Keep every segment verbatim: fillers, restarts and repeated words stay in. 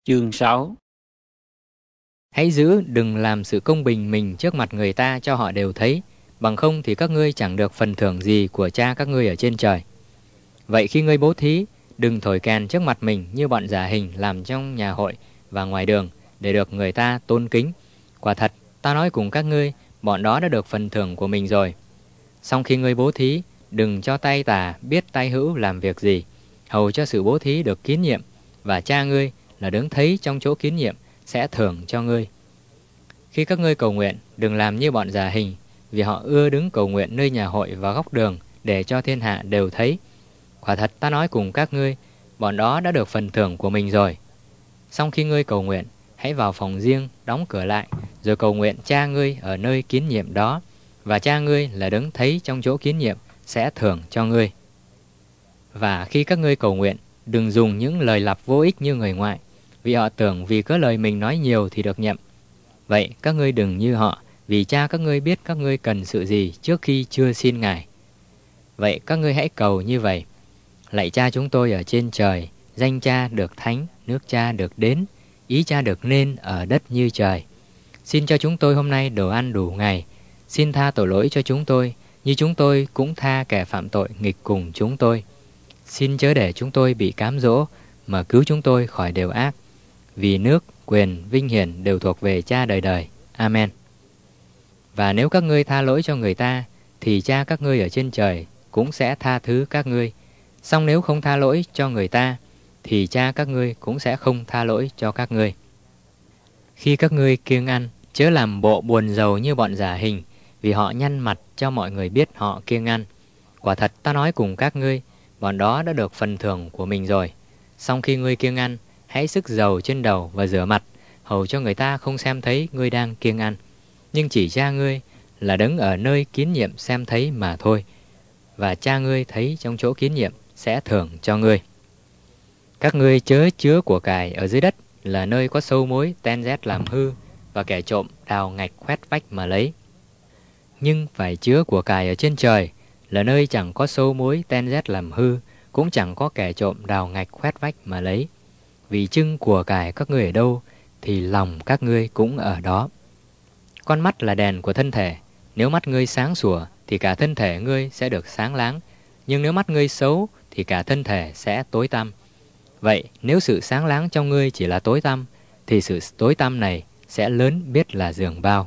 Chương sáu. Hãy giữ đừng làm sự công bình mình trước mặt người ta cho họ đều thấy, bằng không thì các ngươi chẳng được phần thưởng gì của cha các ngươi ở trên trời. Vậy khi ngươi bố thí, đừng thổi kèn trước mặt mình như bọn giả hình làm trong nhà hội và ngoài đường, để được người ta tôn kính. Quả thật, ta nói cùng các ngươi, bọn đó đã được phần thưởng của mình rồi. Song khi ngươi bố thí, đừng cho tay tà biết tay hữu làm việc gì, hầu cho sự bố thí được kín nhiệm, và cha ngươi là đấng thấy trong chỗ kín nhiệm sẽ thưởng cho ngươi. Khi các ngươi cầu nguyện, đừng làm như bọn giả hình, vì họ ưa đứng cầu nguyện nơi nhà hội và góc đường, để cho thiên hạ đều thấy. Quả thật ta nói cùng các ngươi, bọn đó đã được phần thưởng của mình rồi. Song khi ngươi cầu nguyện, hãy vào phòng riêng, đóng cửa lại, rồi cầu nguyện cha ngươi ở nơi kín nhiệm đó, và cha ngươi là đấng thấy trong chỗ kín nhiệm sẽ thưởng cho ngươi. Và khi các ngươi cầu nguyện, đừng dùng những lời lặp vô ích như người ngoại, vì họ tưởng vì có lời mình nói nhiều thì được nhậm. Vậy các ngươi đừng như họ, vì cha các ngươi biết các ngươi cần sự gì trước khi chưa xin Ngài. Vậy các ngươi hãy cầu như vậy: Lạy Cha chúng tôi ở trên trời, danh Cha được thánh, nước Cha được đến, ý Cha được nên ở đất như trời. Xin cho chúng tôi hôm nay đồ ăn đủ ngày. Xin tha tội lỗi cho chúng tôi, như chúng tôi cũng tha kẻ phạm tội nghịch cùng chúng tôi. Xin chớ để chúng tôi bị cám dỗ, mà cứu chúng tôi khỏi điều ác. Vì nước, quyền, vinh hiển đều thuộc về Cha đời đời. Amen. Và nếu các ngươi tha lỗi cho người ta, thì Cha các ngươi ở trên trời cũng sẽ tha thứ các ngươi. Song nếu không tha lỗi cho người ta, thì Cha các ngươi cũng sẽ không tha lỗi cho các ngươi. Khi các ngươi kiêng ăn, chớ làm bộ buồn rầu như bọn giả hình, vì họ nhăn mặt cho mọi người biết họ kiêng ăn. Quả thật ta nói cùng các ngươi, bọn đó đã được phần thưởng của mình rồi. Song khi ngươi kiêng ăn, hãy sức dầu trên đầu và rửa mặt, hầu cho người ta không xem thấy ngươi đang kiêng ăn. Nhưng chỉ Cha ngươi là đấng ở nơi kín nhiệm xem thấy mà thôi. Và Cha ngươi thấy trong chỗ kín nhiệm sẽ thưởng cho ngươi. Các ngươi chớ chứa của cải ở dưới đất, là nơi có sâu mối ten rét làm hư, và kẻ trộm đào ngạch khoét vách mà lấy. Nhưng phải chứa của cải ở trên trời, là nơi chẳng có sâu mối ten rét làm hư, cũng chẳng có kẻ trộm đào ngạch khoét vách mà lấy. Vì chưng của cải các ngươi ở đâu, thì lòng các ngươi cũng ở đó. Con mắt là đèn của thân thể. Nếu mắt ngươi sáng sủa, thì cả thân thể ngươi sẽ được sáng láng. Nhưng nếu mắt ngươi xấu, thì cả thân thể sẽ tối tăm. Vậy nếu sự sáng láng trong ngươi chỉ là tối tăm, thì sự tối tăm này sẽ lớn biết là giường bao.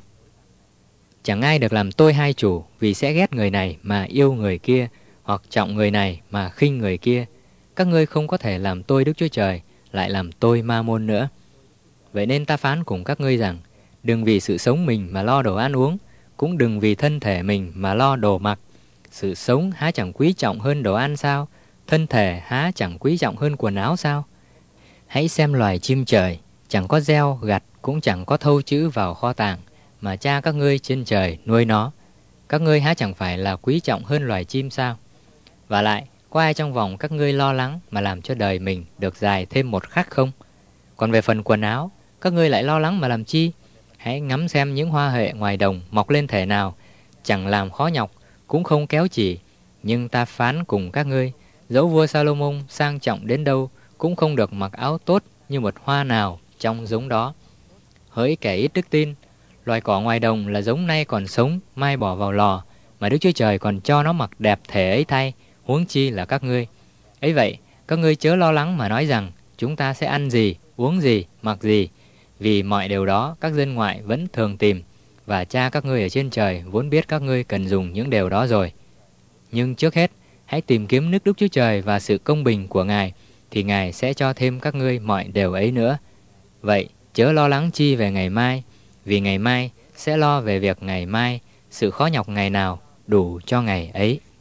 Chẳng ai được làm tôi hai chủ, vì sẽ ghét người này mà yêu người kia, hoặc trọng người này mà khinh người kia. Các ngươi không có thể làm tôi Đức Chúa Trời, lại làm tôi Ma-môn nữa. Vậy nên ta phán cùng các ngươi rằng, đừng vì sự sống mình mà lo đồ ăn uống, cũng đừng vì thân thể mình mà lo đồ mặc. Sự sống há chẳng quý trọng hơn đồ ăn sao? Thân thể há chẳng quý trọng hơn quần áo sao? Hãy xem loài chim trời, chẳng có gieo gặt, cũng chẳng có thâu chữ vào kho tàng, mà Cha các ngươi trên trời nuôi nó. Các ngươi há chẳng phải là quý trọng hơn loài chim sao? Và lại, có ai trong vòng các ngươi lo lắng mà làm cho đời mình được dài thêm một khắc không? Còn về phần quần áo, các ngươi lại lo lắng mà làm chi? Hãy ngắm xem những hoa huệ ngoài đồng mọc lên thể nào, chẳng làm khó nhọc, cũng không kéo chỉ. Nhưng ta phán cùng các ngươi, dẫu vua Salomon sang trọng đến đâu, cũng không được mặc áo tốt như một hoa nào trong giống đó. Hỡi kẻ ít đức tin, loài cỏ ngoài đồng là giống nay còn sống, mai bỏ vào lò, mà Đức Chúa Trời còn cho nó mặc đẹp thể ấy thay, huống chi là các ngươi. Ấy vậy, các ngươi chớ lo lắng mà nói rằng, chúng ta sẽ ăn gì, uống gì, mặc gì, vì mọi điều đó các dân ngoại vẫn thường tìm, và Cha các ngươi ở trên trời vốn biết các ngươi cần dùng những điều đó rồi. Nhưng trước hết, hãy tìm kiếm nước Đức Chúa Trời và sự công bình của Ngài, thì Ngài sẽ cho thêm các ngươi mọi điều ấy nữa. Vậy, chớ lo lắng chi về ngày mai, vì ngày mai sẽ lo về việc ngày mai, sự khó nhọc ngày nào đủ cho ngày ấy.